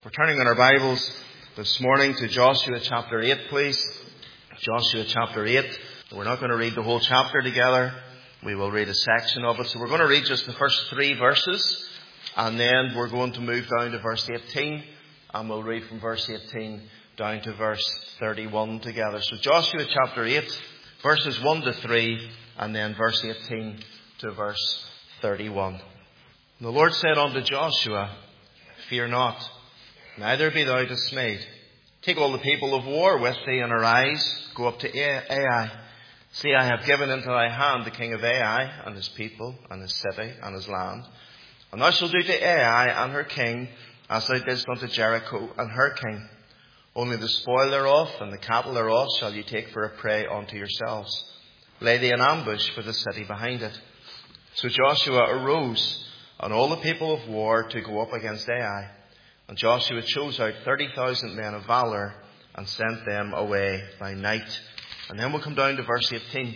We're turning in our Bibles this morning to Joshua chapter 8, please. Joshua chapter 8. We're not going to read the whole chapter together. We will read a section of it. So we're going to read just the first 3 verses, and then we're going to move down to verse 18, and we'll read from verse 18 down to verse 31 together. So Joshua chapter 8, verses 1 to 3, and then verse 18 to verse 31. And the Lord said unto Joshua, Fear not, neither be thou dismayed. Take all the people of war with thee, and arise, go up to Ai. See, I have given into thy hand the king of Ai, and his people, and his city, and his land. And thou shalt do to Ai and her king, as thou didst unto Jericho and her king. Only the spoil thereof, and the cattle thereof, shall ye take for a prey unto yourselves. Lay thee an ambush for the city behind it. So Joshua arose, and all the people of war, to go up against Ai. And Joshua chose out 30,000 men of valour, and sent them away by night. And then we'll come down to verse 18.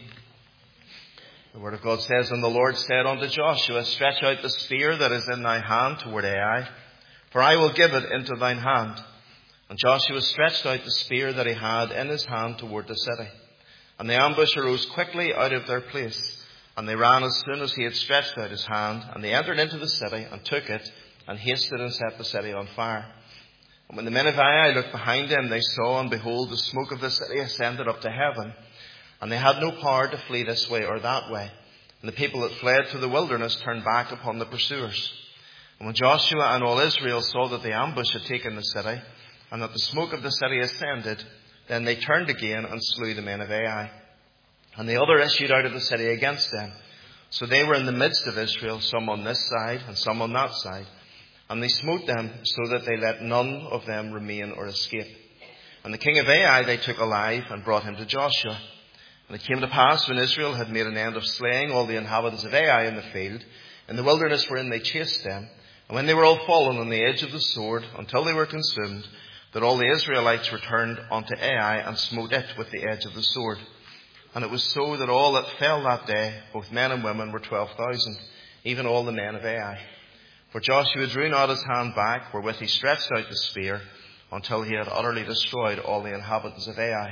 The word of God says, And the Lord said unto Joshua, Stretch out the spear that is in thy hand toward Ai, for I will give it into thine hand. And Joshua stretched out the spear that he had in his hand toward the city. And the ambush arose quickly out of their place. And they ran as soon as he had stretched out his hand. And they entered into the city, and took it, and hasted and set the city on fire. And when the men of Ai looked behind them, they saw, and behold, the smoke of the city ascended up to heaven. And they had no power to flee this way or that way. And the people that fled to the wilderness turned back upon the pursuers. And when Joshua and all Israel saw that the ambush had taken the city, and that the smoke of the city ascended, then they turned again and slew the men of Ai. And the other issued out of the city against them. So they were in the midst of Israel, some on this side and some on that side. And they smote them, so that they let none of them remain or escape. And the king of Ai they took alive, and brought him to Joshua. And it came to pass, when Israel had made an end of slaying all the inhabitants of Ai in the field, in the wilderness wherein they chased them, and when they were all fallen on the edge of the sword, until they were consumed, that all the Israelites returned unto Ai, and smote it with the edge of the sword. And it was so that all that fell that day, both men and women, were 12,000, even all the men of Ai. For Joshua drew not his hand back, wherewith he stretched out the spear, until he had utterly destroyed all the inhabitants of Ai.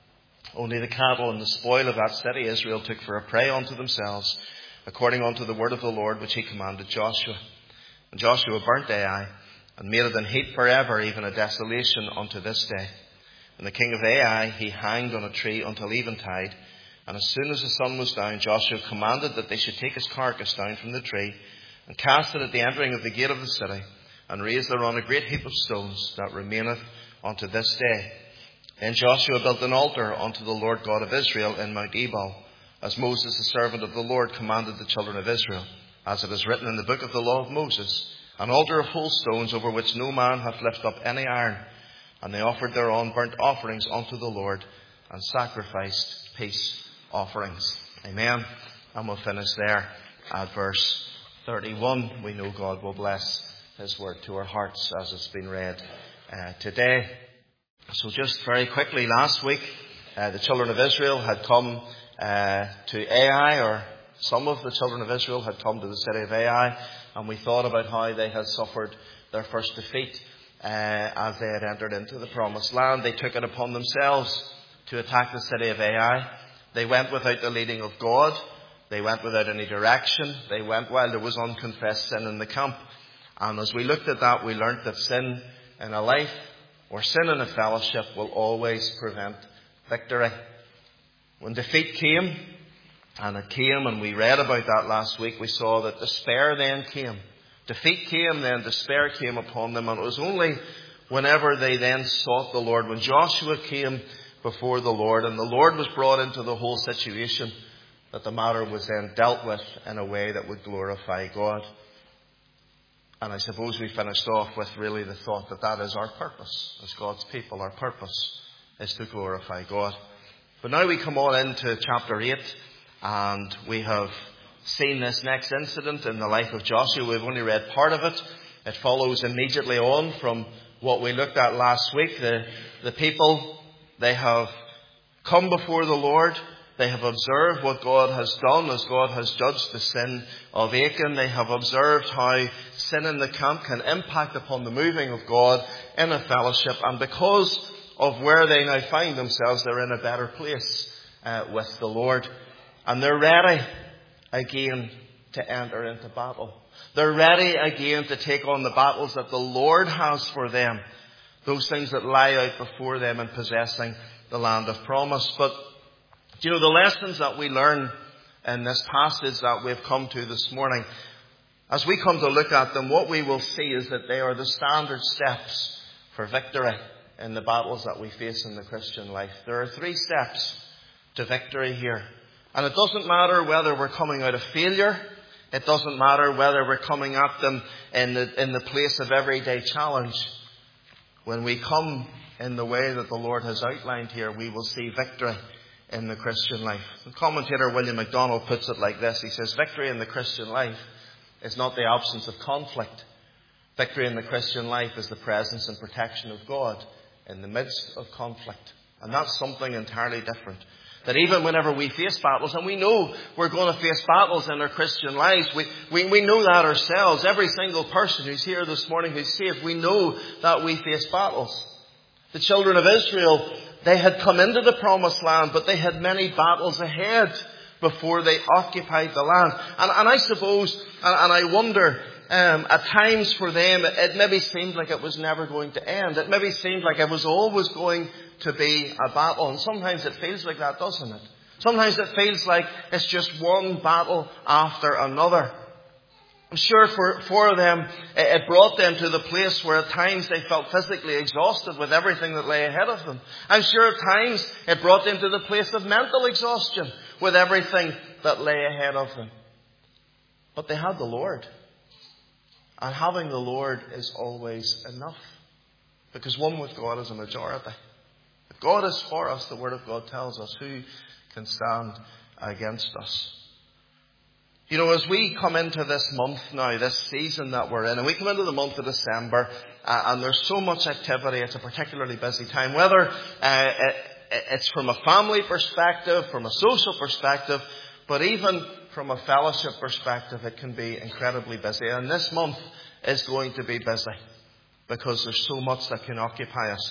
Only the cattle and the spoil of that city Israel took for a prey unto themselves, according unto the word of the Lord which he commanded Joshua. And Joshua burnt Ai, and made it an heap forever, even a desolation unto this day. And the king of Ai he hanged on a tree until eventide. And as soon as the sun was down, Joshua commanded that they should take his carcass down from the tree, and cast it at the entering of the gate of the city, and raise thereon a great heap of stones, that remaineth unto this day. Then Joshua built an altar unto the Lord God of Israel in Mount Ebal, as Moses the servant of the Lord commanded the children of Israel, as it is written in the book of the law of Moses, an altar of whole stones, over which no man hath lifted up any iron. And they offered thereon burnt offerings unto the Lord, and sacrificed peace offerings. Amen. And we'll finish there at verse 31. We know God will bless his word to our hearts as it's been read today. So just very quickly, last week the children of Israel had come to Ai, or some of the children of Israel had come to the city of Ai, and we thought about how they had suffered their first defeat as they had entered into the promised land. They took it upon themselves to attack the city of Ai. They went without the leading of God. They went without any direction. They went while there was unconfessed sin in the camp. And as we looked at that, we learnt that sin in a life, or sin in a fellowship, will always prevent victory. When defeat came, and it came, and we read about that last week, we saw that despair then came. Defeat came, then despair came upon them. And it was only whenever they then sought the Lord, when Joshua came before the Lord, and the Lord was brought into the whole situation, that the matter was then dealt with in a way that would glorify God. And I suppose we finished off with really the thought that that is our purpose. As God's people, our purpose is to glorify God. But now we come on into chapter 8, and we have seen this next incident in the life of Joshua. We've only read part of it. It follows immediately on from what we looked at last week. The people, they have come before the Lord. They have observed what God has done as God has judged the sin of Achan. They have observed how sin in the camp can impact upon the moving of God in a fellowship. And because of where they now find themselves, they're in a better place with the Lord. And they're ready again to enter into battle. They're ready again to take on the battles that the Lord has for them. Those things that lie out before them in possessing the land of promise. But, you know, the lessons that we learn in this passage that we've come to this morning, as we come to look at them, what we will see is that they are the standard steps for victory in the battles that we face in the Christian life. There are 3 steps to victory here. And it doesn't matter whether we're coming out of failure. It doesn't matter whether we're coming at them in the place of everyday challenge. When we come in the way that the Lord has outlined here, we will see victory in the Christian life. The commentator William MacDonald puts it like this. He says, victory in the Christian life is not the absence of conflict. Victory in the Christian life is the presence and protection of God in the midst of conflict. And that's something entirely different. That even whenever we face battles, and we know we're going to face battles in our Christian lives, we know that ourselves. Every single person who's here this morning who's saved, we know that we face battles. The children of Israel, they had come into the promised land, but they had many battles ahead before they occupied the land. And I suppose, and I wonder, at times for them, it maybe seemed like it was never going to end. It maybe seemed like it was always going to be a battle. And sometimes it feels like that, doesn't it? Sometimes it feels like it's just one battle after another. I'm sure for them, it brought them to the place where at times they felt physically exhausted with everything that lay ahead of them. I'm sure at times it brought them to the place of mental exhaustion with everything that lay ahead of them. But they had the Lord. And having the Lord is always enough. Because one with God is a majority. If God is for us, the Word of God tells us, who can stand against us? You know, as we come into this month now, this season that we're in, and we come into the month of December, and there's so much activity, it's a particularly busy time, whether it's from a family perspective, from a social perspective, but even from a fellowship perspective, it can be incredibly busy. And this month is going to be busy because there's so much that can occupy us.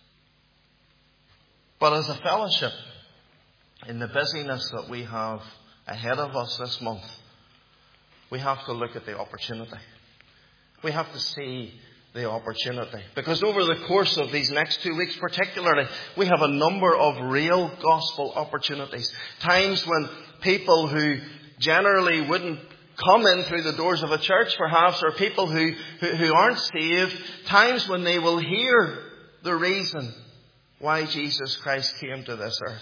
But as a fellowship, in the busyness that we have ahead of us this month, we have to look at the opportunity. We have to see the opportunity. Because over the course of these next 2 weeks particularly, we have a number of real gospel opportunities. Times when people who generally wouldn't come in through the doors of a church perhaps, or people who aren't saved, times when they will hear the reason why Jesus Christ came to this earth.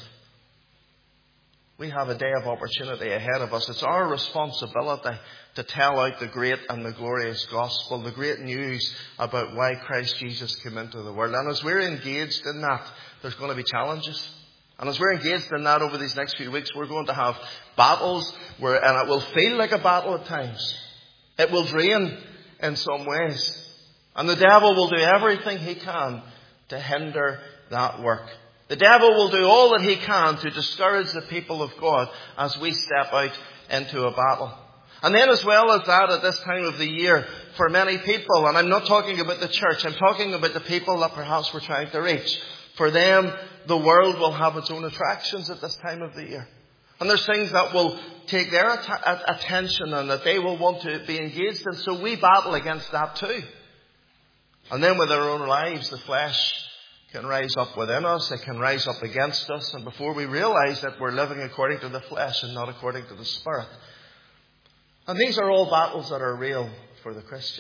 We have a day of opportunity ahead of us. It's our responsibility to tell out the great and the glorious gospel, the great news about why Christ Jesus came into the world. And as we're engaged in that, there's going to be challenges. And as we're engaged in that over these next few weeks, we're going to have battles, and it will feel like a battle at times. It will drain in some ways. And the devil will do everything he can to hinder that work. The devil will do all that he can to discourage the people of God as we step out into a battle. And then as well as that, at this time of the year, for many people, and I'm not talking about the church, I'm talking about the people that perhaps we're trying to reach. For them, the world will have its own attractions at this time of the year. And there's things that will take their attention and that they will want to be engaged in. So we battle against that too. And then with our own lives, the flesh can rise up within us. It can rise up against us. And before we realize that we're living according to the flesh and not according to the Spirit. And these are all battles that are real for the Christian.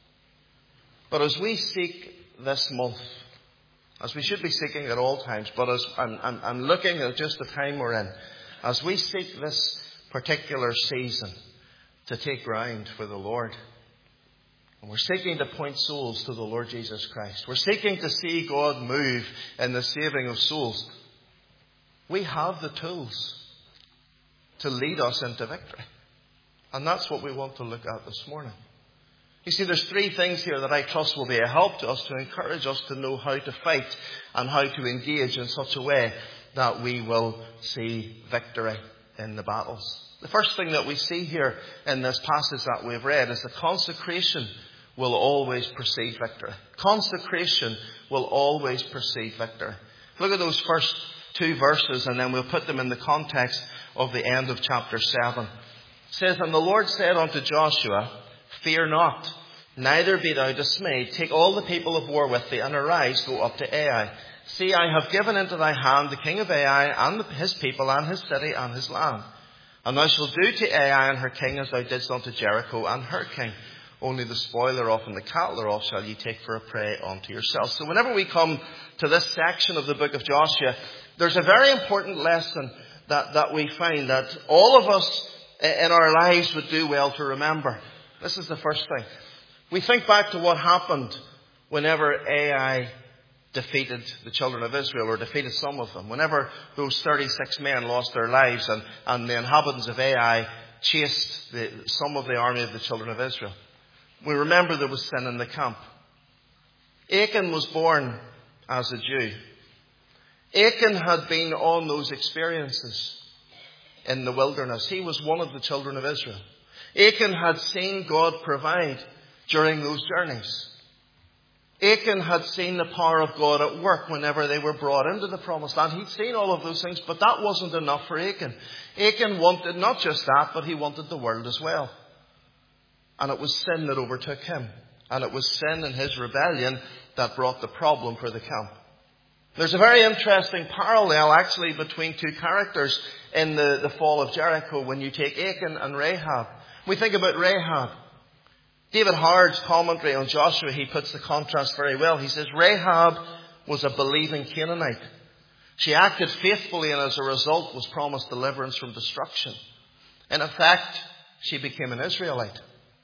But as we seek this month, as we should be seeking at all times, but as I'm looking at just the time we're in, as we seek this particular season to take ground for the Lord, and we're seeking to point souls to the Lord Jesus Christ, we're seeking to see God move in the saving of souls, we have the tools to lead us into victory. And that's what we want to look at this morning. You see, there's 3 things here that I trust will be a help to us, to encourage us to know how to fight and how to engage in such a way that we will see victory in the battles. The first thing that we see here in this passage that we've read is that consecration will always precede victory. Consecration will always precede victory. Look at those first 2 verses, and then we'll put them in the context of the end of chapter 7. It says, "And the Lord said unto Joshua, Fear not, neither be thou dismayed. Take all the people of war with thee, and arise, go up to Ai. See, I have given into thy hand the king of Ai, and his people, and his city, and his land. And thou shalt do to Ai and her king as thou didst unto Jericho and her king. Only the spoil thereof and the cattle thereof shall ye take for a prey unto yourselves." So whenever we come to this section of the book of Joshua, there's a very important lesson that we find that all of us in our lives would do well to remember. This is the first thing. We think back to what happened whenever Ai defeated the children of Israel, or defeated some of them. Whenever those 36 men lost their lives and the inhabitants of Ai chased some of the army of the children of Israel. We remember there was sin in the camp. Achan was born as a Jew. Achan had been on those experiences in the wilderness. He was one of the children of Israel. Achan had seen God provide during those journeys. Achan had seen the power of God at work whenever they were brought into the promised land. He'd seen all of those things, but that wasn't enough for Achan. Achan wanted not just that, but he wanted the world as well. And it was sin that overtook him. And it was sin and his rebellion that brought the problem for the camp. There's a very interesting parallel actually between 2 characters in the fall of Jericho when you take Achan and Rahab. We think about Rahab. David Hard's commentary on Joshua, he puts the contrast very well. He says, Rahab was a believing Canaanite. She acted faithfully and as a result was promised deliverance from destruction. In effect, she became an Israelite.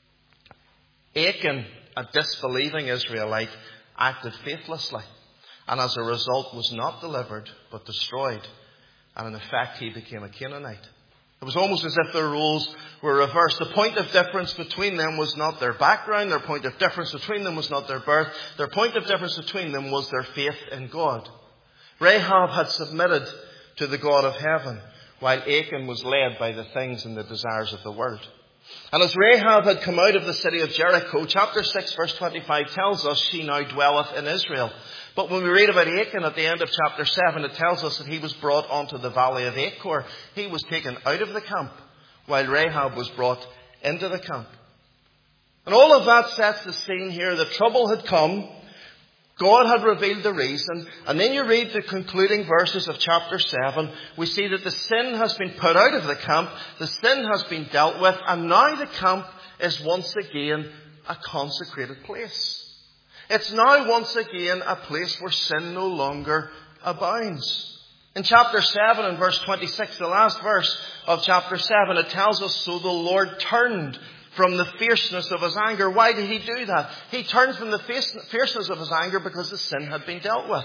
Achan, a disbelieving Israelite, acted faithlessly and as a result was not delivered but destroyed. And in effect, he became a Canaanite. It was almost as if their roles were reversed. The point of difference between them was not their background. Their point of difference between them was not their birth. Their point of difference between them was their faith in God. Rahab had submitted to the God of heaven, while Achan was led by the things and the desires of the world. And as Rahab had come out of the city of Jericho, chapter 6 verse 25 tells us she now dwelleth in Israel. But when we read about Achan at the end of chapter 7, it tells us that he was brought onto the valley of Achor. He was taken out of the camp, while Rahab was brought into the camp. And all of that sets the scene here. The trouble had come. God had revealed the reason. And then you read the concluding verses of chapter 7. We see that the sin has been put out of the camp. The sin has been dealt with. And now the camp is once again a consecrated place. It's now once again a place where sin no longer abounds. In chapter 7 and verse 26, the last verse of chapter 7, it tells us, so the Lord turned from the fierceness of his anger. Why did he do that? He turned from the fierceness of his anger because the sin had been dealt with.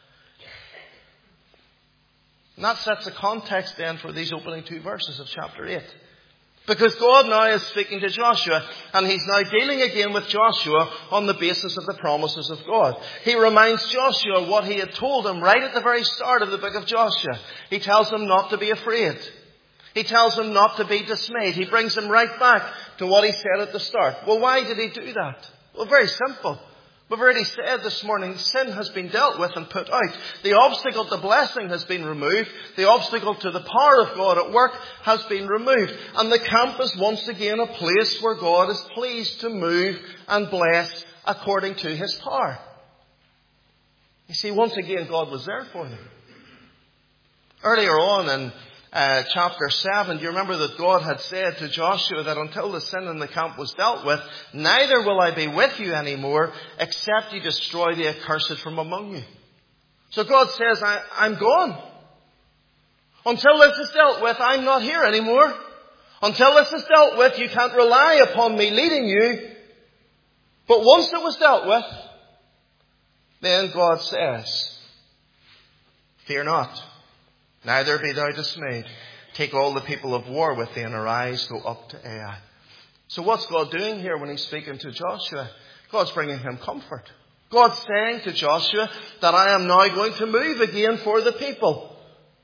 And that sets the context then for these opening 2 verses of chapter 8. Because God now is speaking to Joshua, and he's now dealing again with Joshua on the basis of the promises of God. He reminds Joshua what he had told him right at the very start of the book of Joshua. He tells him not to be afraid. He tells him not to be dismayed. He brings him right back to what he said at the start. Well, why did he do that? Well, very simple. We've already said this morning, sin has been dealt with and put out. The obstacle to blessing has been removed. The obstacle to the power of God at work has been removed. And the camp is once again a place where God is pleased to move and bless according to his power. You see, once again, God was there for them. Earlier on in chapter 7, do you remember that God had said to Joshua that until the sin in the camp was dealt with, neither will I be with you anymore, except you destroy the accursed from among you. So God says, I'm gone. Until this is dealt with, I'm not here anymore. Until this is dealt with, you can't rely upon me leading you. But once it was dealt with, then God says, fear not. Neither be thou dismayed. Take all the people of war with thee and arise, go up to Ai. So what's God doing here when he's speaking to Joshua? God's bringing him comfort. God's saying to Joshua that I am now going to move again for the people.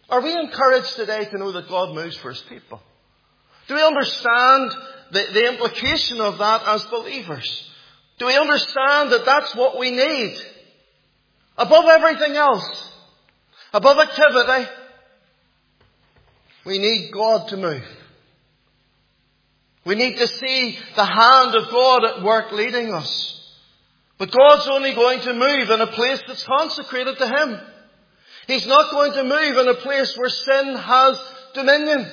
Are we encouraged today to know that God moves for His people? Do we understand the implication of that as believers? Do we understand that that's what we need? Above everything else, above activity, we need God to move. We need to see the hand of God at work leading us. But God's only going to move in a place that's consecrated to Him. He's not going to move in a place where sin has dominion.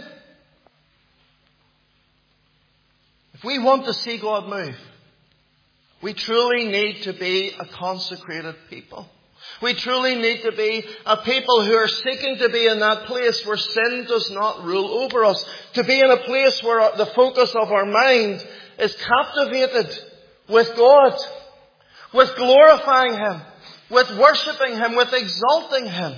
If we want to see God move, we truly need to be a consecrated people. We truly need to be a people who are seeking to be in that place where sin does not rule over us. To be in a place where the focus of our mind is captivated with God, with glorifying Him, with worshipping Him, with exalting Him.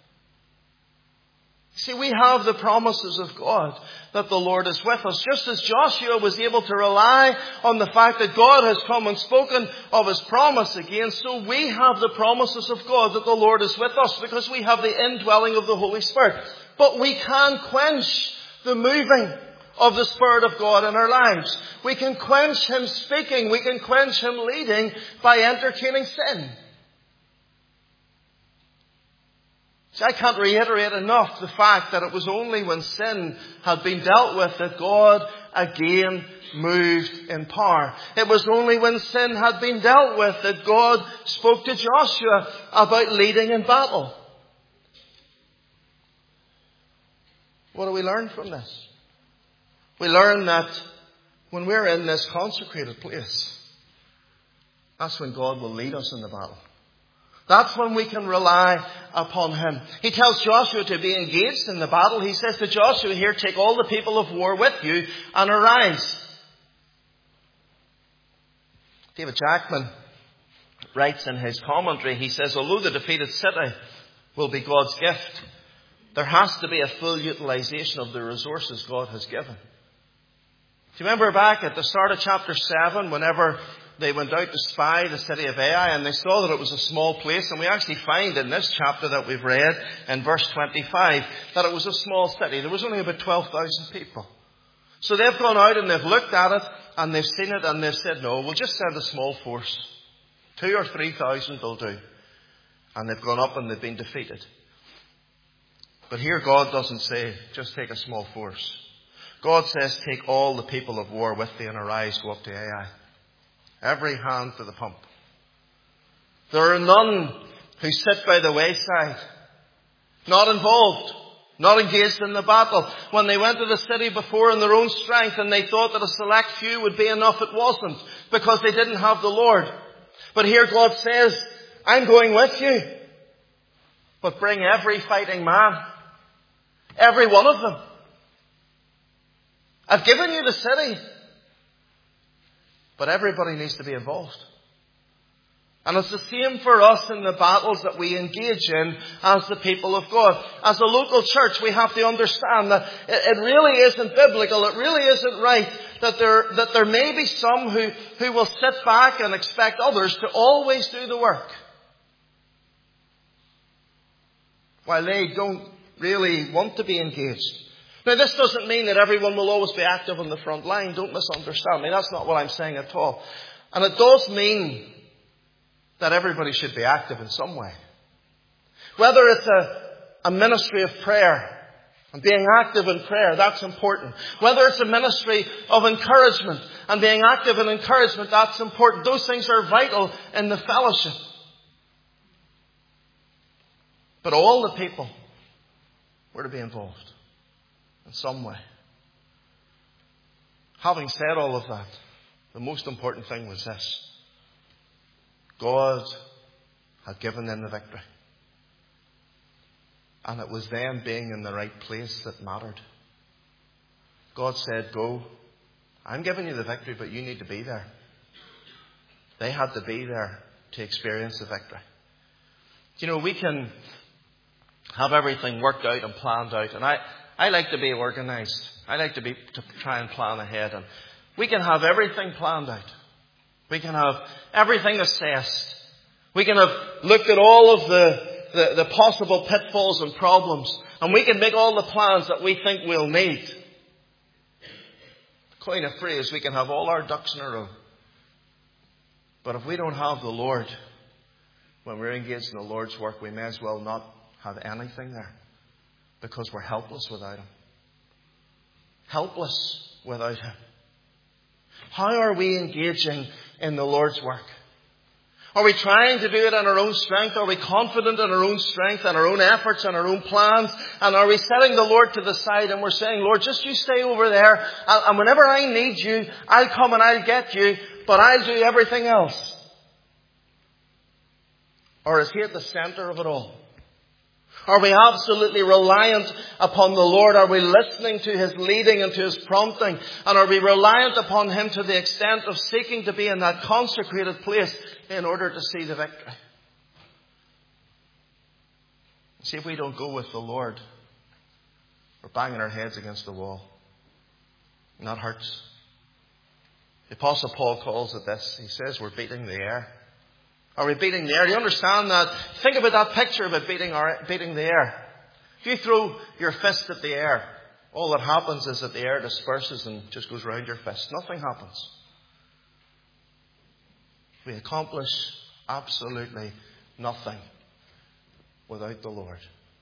See, we have the promises of God that the Lord is with us. Just as Joshua was able to rely on the fact that God has come and spoken of His promise again, so we have the promises of God that the Lord is with us because we have the indwelling of the Holy Spirit. But we can quench the moving of the Spirit of God in our lives. We can quench Him speaking. We can quench Him leading by entertaining sin. See, I can't reiterate enough the fact that it was only when sin had been dealt with that God again moved in power. It was only when sin had been dealt with that God spoke to Joshua about leading in battle. What do we learn from this? We learn that when we're in this consecrated place, that's when God will lead us in the battle. That's when we can rely upon Him. He tells Joshua to be engaged in the battle. He says to Joshua here, take all the people of war with you and arise. David Jackman writes in his commentary, he says, although the defeated city will be God's gift, there has to be a full utilization of the resources God has given. Do you remember back at the start of chapter 7, whenever they went out to spy the city of Ai, and they saw that it was a small place, and we actually find in this chapter that we've read in verse 25 that it was a small city. There was only about 12,000 people. So they've gone out and they've looked at it and they've seen it and they've said, no, we'll just send a small force. 2,000 or 3,000 will do. And they've gone up and they've been defeated. But here God doesn't say, just take a small force. God says, take all the people of war with thee and arise, go up to Ai. Every hand to the pump. There are none who sit by the wayside, not involved, not engaged in the battle. When they went to the city before in their own strength and they thought that a select few would be enough, it wasn't, because they didn't have the Lord. But here God says, I'm going with you, but bring every fighting man, every one of them. I've given you the city. But everybody needs to be involved. And it's the same for us in the battles that we engage in as the people of God. As a local church, we have to understand that it really isn't biblical, it really isn't right that there may be some who will sit back and expect others to always do the work, while they don't really want to be engaged. Now, this doesn't mean that everyone will always be active on the front line. Don't misunderstand me. That's not what I'm saying at all. And it does mean that everybody should be active in some way. Whether it's a ministry of prayer and being active in prayer, that's important. Whether it's a ministry of encouragement and being active in encouragement, that's important. Those things are vital in the fellowship. But all the people were to be involved in some way. Having said all of that, the most important thing was this. God had given them the victory. And it was them being in the right place that mattered. God said, go. I'm giving you the victory, but you need to be there. They had to be there to experience the victory. You know, we can have everything worked out and planned out. And I like to be organized. I like to try and plan ahead. And we can have everything planned out. We can have everything assessed. We can have looked at all of the possible pitfalls and problems And we can make all the plans that we think we'll need. Coin a phrase, we can have all our ducks in a row. But if we don't have the Lord, when we're engaged in the Lord's work, we may as well not have anything there. Because we're helpless without Him. Helpless without Him. How are we engaging in the Lord's work? Are we trying to do it in our own strength? Are we confident in our own strength and our own efforts and our own plans? And are we setting the Lord to the side and we're saying, Lord, just you stay over there. And whenever I need you, I'll come and I'll get you. But I'll do everything else. Or is He at the center of it all? Are we absolutely reliant upon the Lord? Are we listening to His leading and to His prompting? And are we reliant upon Him to the extent of seeking to be in that consecrated place in order to see the victory? See, if we don't go with the Lord, we're banging our heads against the wall. And that hurts. The Apostle Paul calls it this. He says we're beating the air. Are we beating the air? Do you understand that? Think about that picture of it beating the air. If you throw your fist at the air, all that happens is that the air disperses and just goes round your fist. Nothing happens. We accomplish absolutely nothing without the Lord.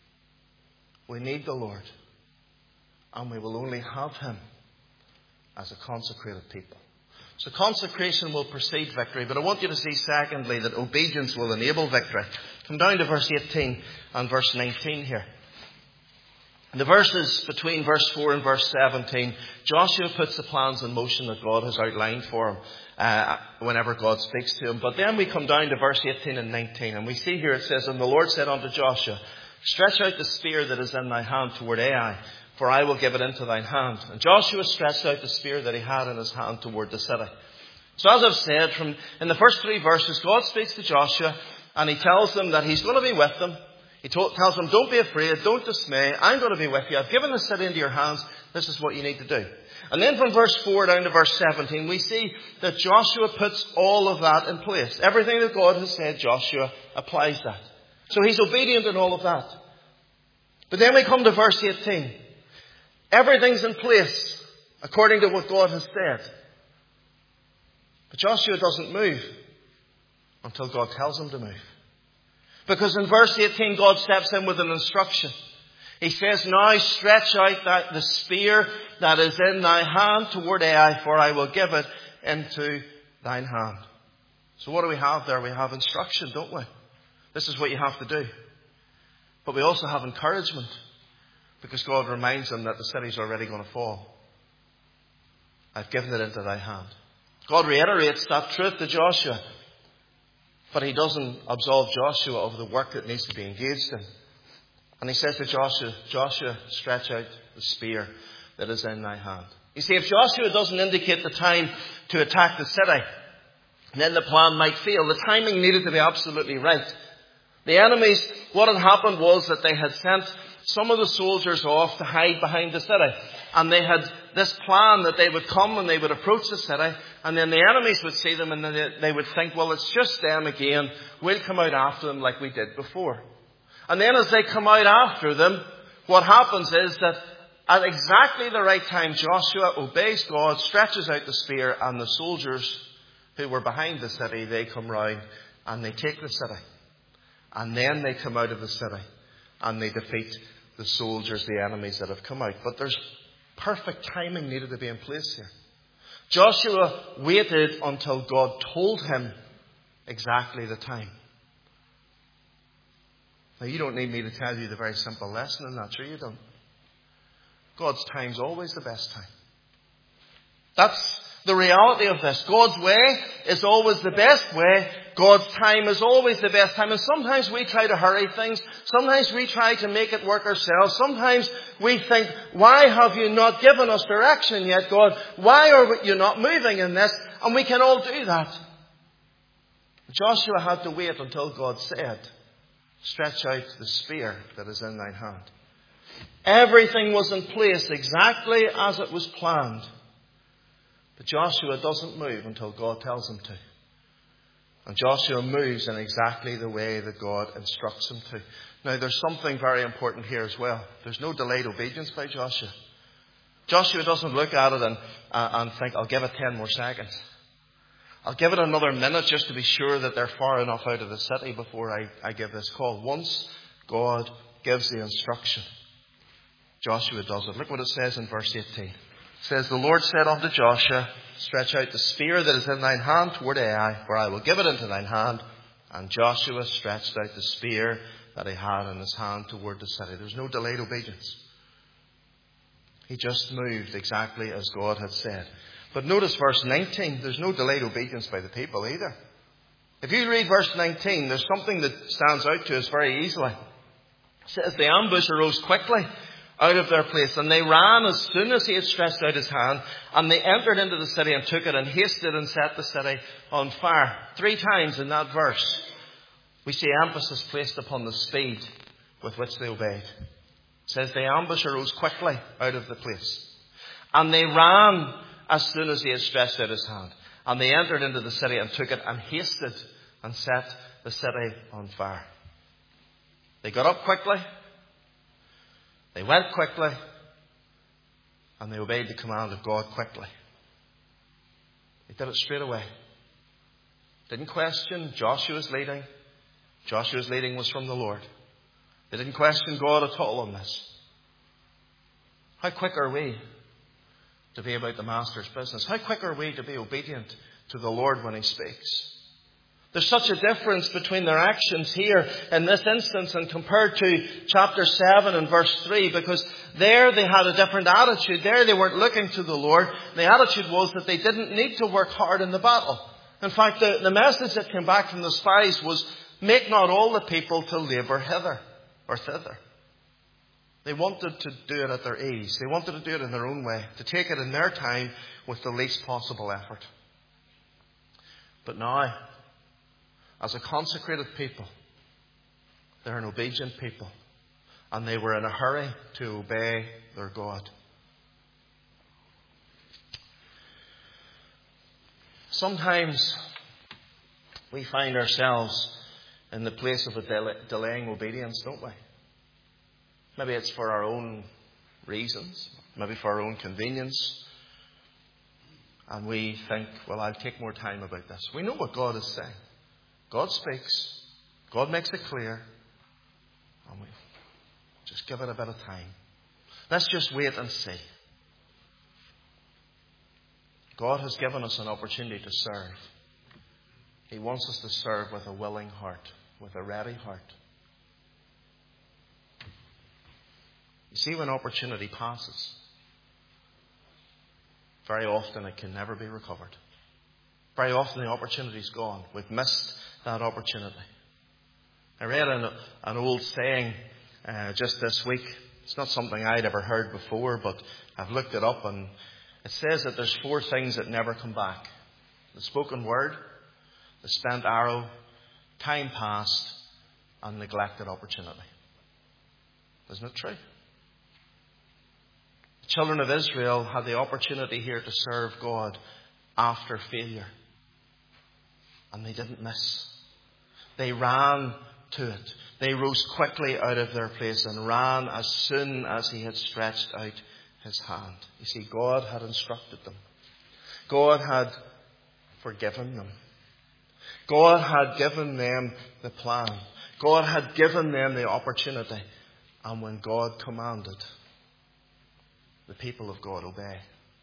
We need the Lord. And we will only have Him as a consecrated people. So consecration will precede victory. But I want you to see, secondly, that obedience will enable victory. Come down to verse 18 and verse 19 here. The verses between verse 4 and verse 17, Joshua puts the plans in motion that God has outlined for him whenever God speaks to him. But then we come down to verse 18 and 19, and we see here it says, And the Lord said unto Joshua, Stretch out the spear that is in thy hand toward Ai, for I will give it into thine hand. And Joshua stretched out the spear that he had in his hand toward the city. So as I've said, in the first 3 verses, God speaks to Joshua and He tells them that He's going to be with them. He tells them, don't be afraid, don't dismay, I'm going to be with you. I've given the city into your hands. This is what you need to do. And then from verse 4 down to verse 17, we see that Joshua puts all of that in place. Everything that God has said, Joshua applies that. So he's obedient in all of that. But then we come to verse 18. Everything's in place according to what God has said. But Joshua doesn't move until God tells him to move. Because in verse 18, God steps in with an instruction. He says, Now stretch out the spear that is in thy hand toward Ai, for I will give it into thine hand. So what do we have there? We have instruction, don't we? This is what you have to do. But we also have encouragement. Because God reminds them that the city's already going to fall. I've given it into thy hand. God reiterates that truth to Joshua. But He doesn't absolve Joshua of the work that needs to be engaged in. And He says to Joshua, Joshua, stretch out the spear that is in thy hand. You see, if Joshua doesn't indicate the time to attack the city, then the plan might fail. The timing needed to be absolutely right. The enemies, what had happened was that they had sent some of the soldiers off to hide behind the city. And they had this plan that they would come and they would approach the city. And then the enemies would see them and they would think, well, it's just them again. We'll come out after them like we did before. And then as they come out after them, what happens is that at exactly the right time, Joshua obeys God, stretches out the spear, and the soldiers who were behind the city, they come round and they take the city. And then they come out of the city and they defeat the soldiers, the enemies that have come out. But there's perfect timing needed to be in place here. Joshua waited until God told him exactly the time. Now, you don't need me to tell you the very simple lesson in that, sure you don't. God's time's always the best time. That's the reality of this. God's way is always the best way. God's time is always the best time. And sometimes we try to hurry things. Sometimes we try to make it work ourselves. Sometimes we think, why have you not given us direction yet, God? Why are you not moving in this? And we can all do that. Joshua had to wait until God said, stretch out the spear that is in thine hand. Everything was in place exactly as it was planned. But Joshua doesn't move until God tells him to. And Joshua moves in exactly the way that God instructs him to. Now, there's something very important here as well. There's no delayed obedience by Joshua. Joshua doesn't look at it and think, I'll give it 10 more seconds. I'll give it another minute just to be sure that they're far enough out of the city before I give this call. Once God gives the instruction, Joshua does it. Look what it says in verse 18. It says, the Lord said unto Joshua, stretch out the spear that is in thine hand toward Ai, for I will give it into thine hand. And Joshua stretched out the spear that he had in his hand toward the city. There's no delayed obedience. He just moved exactly as God had said. But notice verse 19. There's no delayed obedience by the people either. If you read verse 19, there's something that stands out to us very easily. It says, the ambush arose quickly out of their place, and they ran as soon as he had stretched out his hand, and they entered into the city and took it and hasted and set the city on fire. 3 times in that verse, we see emphasis placed upon the speed with which they obeyed. It says the ambush arose quickly out of the place, and they ran as soon as he had stretched out his hand, and they entered into the city and took it and hasted and set the city on fire. They got up quickly. They went quickly, and they obeyed the command of God quickly. They did it straight away. Didn't question Joshua's leading. Joshua's leading was from the Lord. They didn't question God at all on this. How quick are we to be about the Master's business? How quick are we to be obedient to the Lord when He speaks? There's such a difference between their actions here in this instance and compared to chapter 7 and verse 3, because there they had a different attitude. There they weren't looking to the Lord. The attitude was that they didn't need to work hard in the battle. In fact, the message that came back from the spies was, make not all the people to labour hither or thither. They wanted to do it at their ease. They wanted to do it in their own way, to take it in their time with the least possible effort. But now, as a consecrated people, they're an obedient people, and they were in a hurry to obey their God. Sometimes we find ourselves in the place of a delaying obedience, don't we? Maybe it's for our own reasons, maybe for our own convenience. And we think, well, I'll take more time about this. We know what God is saying. God speaks. God makes it clear. And we just give it a bit of time. Let's just wait and see. God has given us an opportunity to serve. He wants us to serve with a willing heart, with a ready heart. You see, when opportunity passes, very often it can never be recovered. Very often the opportunity's gone. We've missed that opportunity. I read an old saying just this week. It's not something I'd ever heard before, but I've looked it up, and it says that there's 4 things that never come back. The spoken word, the spent arrow, time past, and neglected opportunity. Isn't it true? The children of Israel had the opportunity here to serve God after failure. And they didn't miss. They ran to it. They rose quickly out of their place and ran as soon as He had stretched out His hand. You see, God had instructed them. God had forgiven them. God had given them the plan. God had given them the opportunity. And when God commanded, the people of God obey.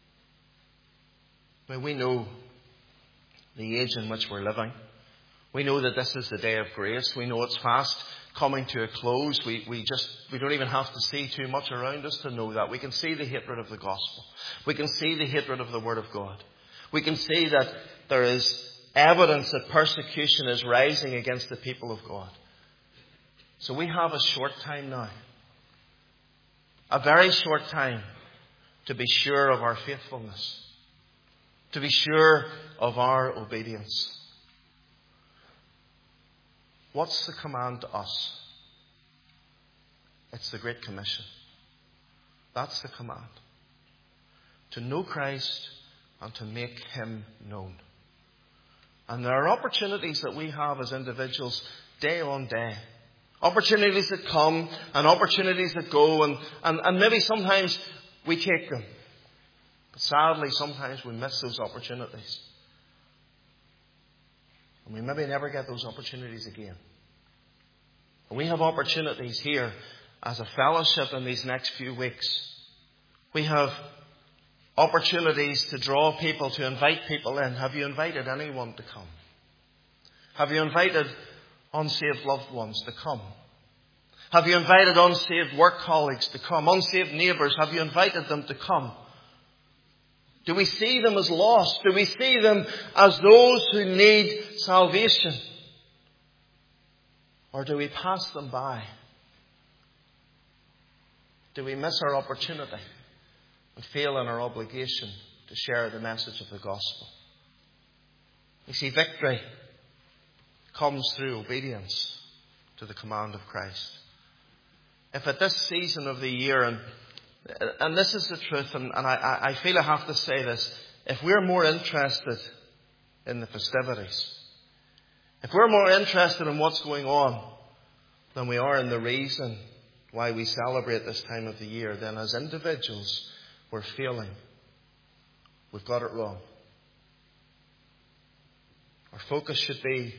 Now, we know the age in which we're living. We know that this is the day of grace. We know it's fast coming to a close. We don't even have to see too much around us to know that. We can see the hatred of the gospel. We can see the hatred of the Word of God. We can see that there is evidence that persecution is rising against the people of God. So we have a short time now. A very short time to be sure of our faithfulness. To be sure of our obedience. What's the command to us? It's the Great Commission. That's the command. To know Christ and to make Him known. And there are opportunities that we have as individuals day on day. Opportunities that come and opportunities that go, and maybe sometimes we take them. But sadly, sometimes we miss those opportunities. And we maybe never get those opportunities again. And we have opportunities here as a fellowship in these next few weeks. We have opportunities to draw people, to invite people in. Have you invited anyone to come? Have you invited unsaved loved ones to come? Have you invited unsaved work colleagues to come? Unsaved neighbours, have you invited them to come? Do we see them as lost? Do we see them as those who need salvation? Or do we pass them by? Do we miss our opportunity and fail in our obligation to share the message of the gospel? You see, victory comes through obedience to the command of Christ. If at this season of the year, and this is the truth, and I feel I have to say this, if we're more interested in the festivities, if we're more interested in what's going on than we are in the reason why we celebrate this time of the year, then as individuals, we're failing. We've got it wrong. Our focus should be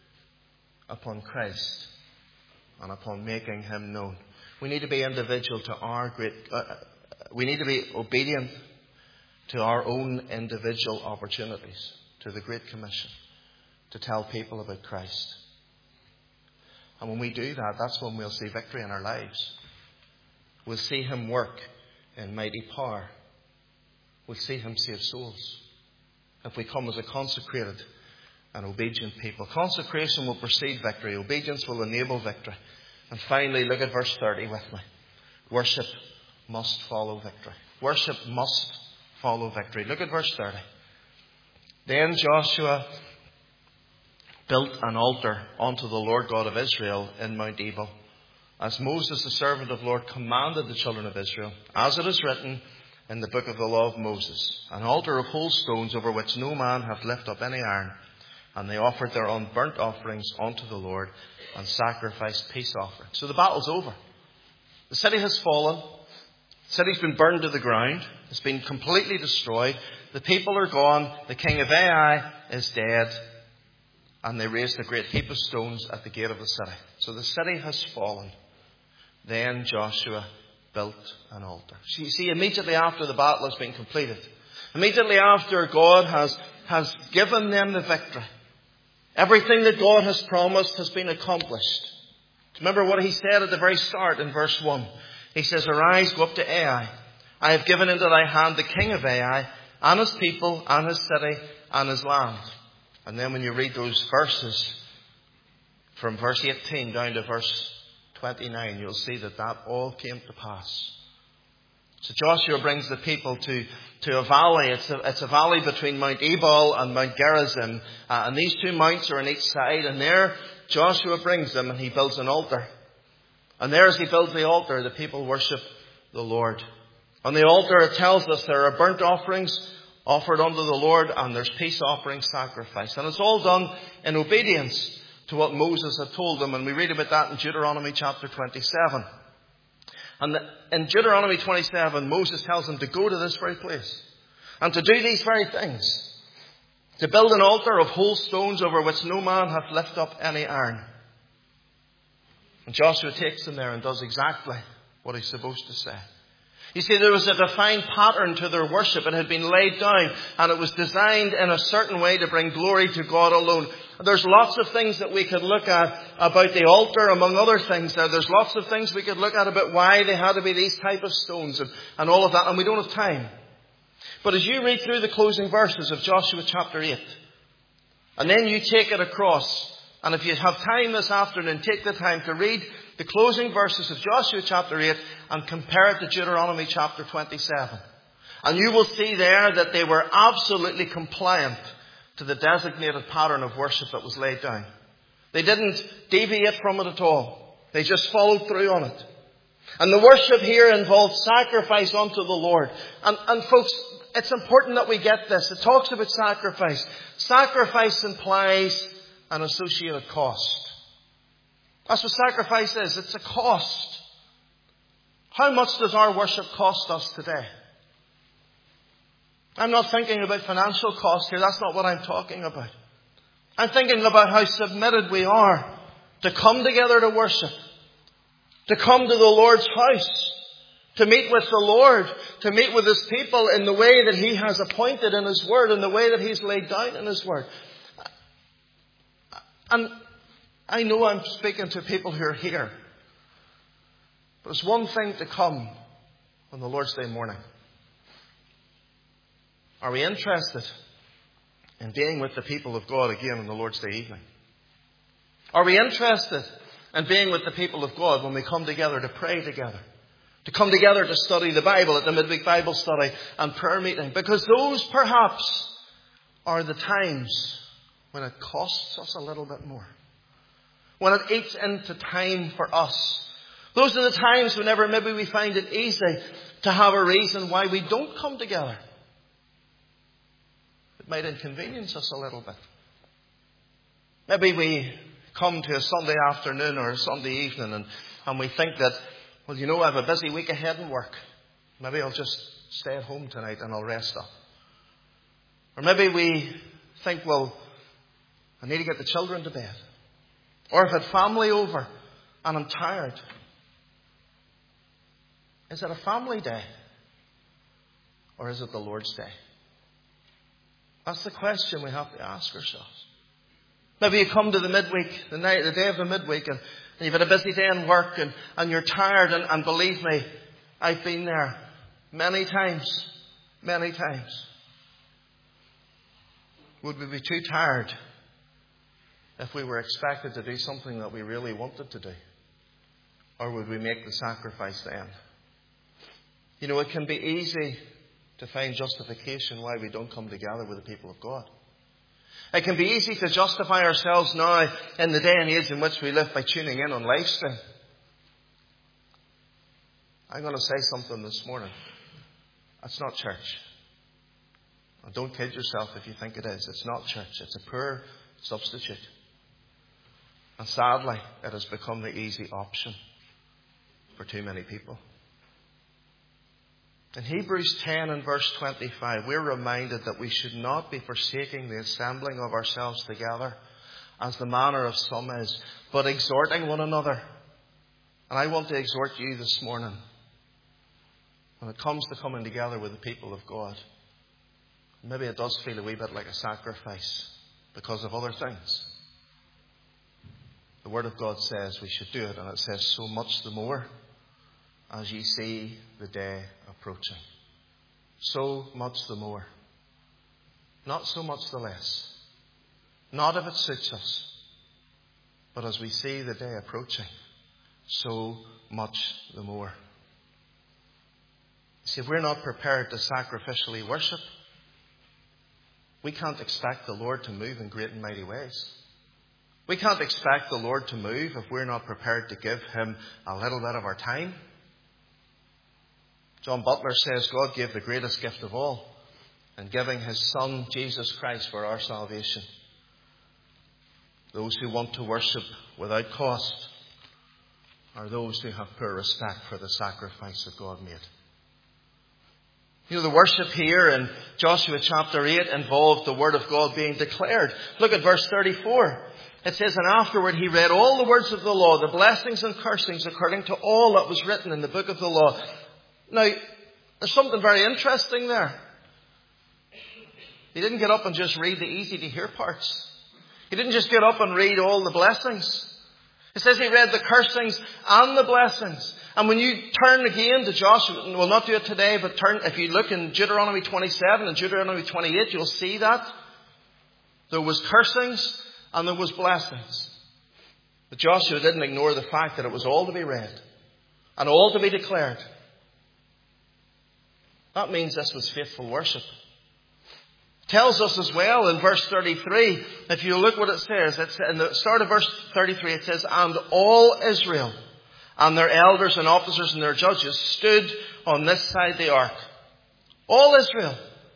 upon Christ and upon making Him known. We need to be individual to our we need to be obedient to our own individual opportunities, to the Great Commission, to tell people about Christ. And when we do that, that's when we'll see victory in our lives. We'll see Him work in mighty power. We'll see Him save souls. If we come as a consecrated and obedient people. Consecration will precede victory. Obedience will enable victory. And finally, look at verse 30 with me. Worship must follow victory. Worship must follow victory. Look at verse 30. Then Joshua built an altar unto the Lord God of Israel in Mount Ebal, as Moses, the servant of the Lord, commanded the children of Israel, as it is written in the book of the law of Moses, an altar of whole stones over which no man hath lifted up any iron. And they offered their own burnt offerings unto the Lord and sacrificed peace offerings. So the battle's over. The city has fallen. The city's been burned to the ground. It's been completely destroyed. The people are gone. The king of Ai is dead. And they raised a great heap of stones at the gate of the city. So the city has fallen. Then Joshua built an altar. So you see, immediately after the battle has been completed, immediately after God has given them the victory, everything that God has promised has been accomplished. Remember what He said at the very start in verse 1. He says, Arise, go up to Ai. I have given into thy hand the king of Ai, and his people, and his city, and his land. And then when you read those verses, from verse 18 down to verse 29, you'll see that all came to pass. So Joshua brings the people to a valley. It's a valley between Mount Ebal and Mount Gerizim. And these two mounts are on each side. And there Joshua brings them and he builds an altar. And there as he builds the altar, the people worship the Lord. On the altar it tells us there are burnt offerings offered unto the Lord and there's peace offerings sacrificed. And it's all done in obedience to what Moses had told them. And we read about that in Deuteronomy chapter 27. And in Deuteronomy 27, Moses tells them to go to this very place and to do these very things. To build an altar of whole stones over which no man hath lifted up any iron. And Joshua takes them there and does exactly what he's supposed to say. You see, there was a defined pattern to their worship. It had been laid down and it was designed in a certain way to bring glory to God alone. There's lots of things that we could look at about the altar, among other things. There's lots of things we could look at about why they had to be these type of stones and all of that, and we don't have time. But as you read through the closing verses of Joshua chapter 8, and then you take it across, and if you have time this afternoon, take the time to read the closing verses of Joshua chapter 8 and compare it to Deuteronomy chapter 27. And you will see there that they were absolutely compliant to the designated pattern of worship that was laid down. They didn't deviate from it at all. They just followed through on it. And the worship here involved sacrifice unto the Lord. And folks, it's important that we get this. It talks about sacrifice. Sacrifice implies an associated cost. That's what sacrifice is. It's a cost. How much does our worship cost us today? I'm not thinking about financial cost here. That's not what I'm talking about. I'm thinking about how submitted we are to come together to worship, to come to the Lord's house, to meet with the Lord, to meet with His people in the way that He has appointed in His Word, in the way that He's laid down in His Word. And I know I'm speaking to people who are here. But it's one thing to come on the Lord's Day morning. Are we interested in being with the people of God again on the Lord's Day evening? Are we interested in being with the people of God when we come together to pray together? To come together to study the Bible at the midweek Bible study and prayer meeting? Because those perhaps are the times when it costs us a little bit more. When it eats into time for us. Those are the times whenever maybe we find it easy to have a reason why we don't come together. It might inconvenience us a little bit. Maybe we come to a Sunday afternoon or a Sunday evening and we think that, well, you know, I have a busy week ahead in work. Maybe I'll just stay at home tonight and I'll rest up. Or maybe we think, well, I need to get the children to bed. Or if I had family over and I'm tired. Is it a family day? Or is it the Lord's Day? That's the question we have to ask ourselves. Maybe you come to the midweek, the day of the midweek, and you've had a busy day in work and you're tired. And believe me, I've been there many times. Many times. Would we be too tired if we were expected to do something that we really wanted to do? Or would we make the sacrifice then? You know, it can be easy to find justification why we don't come together with the people of God. It can be easy to justify ourselves now in the day and age in which we live by tuning in on live stream. I'm going to say something this morning. That's not church. And don't kid yourself if you think it is. It's not church. It's a poor substitute. And sadly, it has become the easy option for too many people. In Hebrews 10 and verse 25, we're reminded that we should not be forsaking the assembling of ourselves together, as the manner of some is, but exhorting one another. And I want to exhort you this morning, when it comes to coming together with the people of God, maybe it does feel a wee bit like a sacrifice because of other things. The Word of God says we should do it, and it says so much the more as ye see the day approaching. So much the more. Not so much the less. Not if it suits us. But as we see the day approaching, so much the more. See, if we're not prepared to sacrificially worship, we can't expect the Lord to move in great and mighty ways. We can't expect the Lord to move if we're not prepared to give Him a little bit of our time. John Butler says God gave the greatest gift of all in giving His Son, Jesus Christ, for our salvation. Those who want to worship without cost are those who have poor respect for the sacrifice that God made. You know, the worship here in Joshua chapter 8 involved the Word of God being declared. Look at verse 34. It says, and afterward he read all the words of the law, the blessings and cursings according to all that was written in the book of the law. Now, there's something very interesting there. He didn't get up and just read the easy to hear parts. He didn't just get up and read all the blessings. It says he read the cursings and the blessings. And when you turn again to Joshua, and we'll not do it today, but if you look in Deuteronomy 27 and Deuteronomy 28, you'll see that. There was cursings and there was blessings. But Joshua didn't ignore the fact that it was all to be read and all to be declared. That means this was faithful worship. It tells us as well in verse 33, if you look what it says, it's in the start of verse 33, it says, and all Israel and their elders and officers and their judges stood on this side of the ark. All Israel.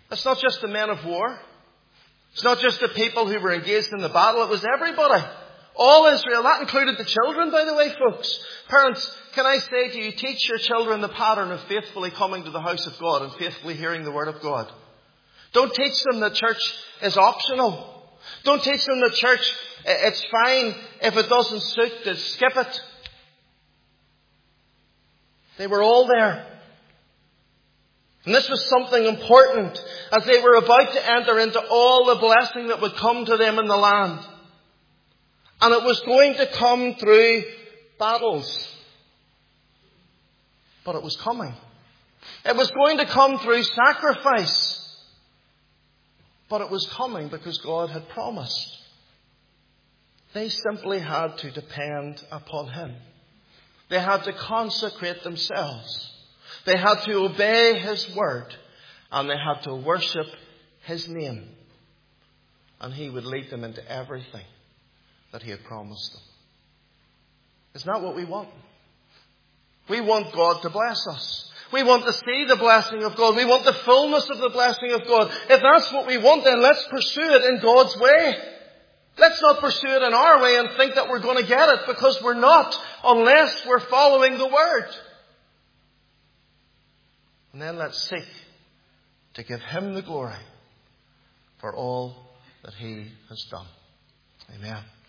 It's not just the men of war. It's not just the people who were engaged in the battle. It was everybody. All Israel. That included the children, by the way, folks. Parents, can I say to you, teach your children the pattern of faithfully coming to the house of God and faithfully hearing the word of God. Don't teach them that church is optional. Don't teach them that church, it's fine if it doesn't suit, to skip it. They were all there. And this was something important as they were about to enter into all the blessing that would come to them in the land. And it was going to come through battles. But it was coming. It was going to come through sacrifice. But it was coming because God had promised. They simply had to depend upon Him. They had to consecrate themselves. They had to obey His word. And they had to worship His name. And He would lead them into everything that He had promised them. Isn't that what we want? We want God to bless us. We want to see the blessing of God. We want the fullness of the blessing of God. If that's what we want, then let's pursue it in God's way. Let's not pursue it in our way and think that we're going to get it, because we're not, unless we're following the Word. And then let's seek to give Him the glory for all that He has done. Amen.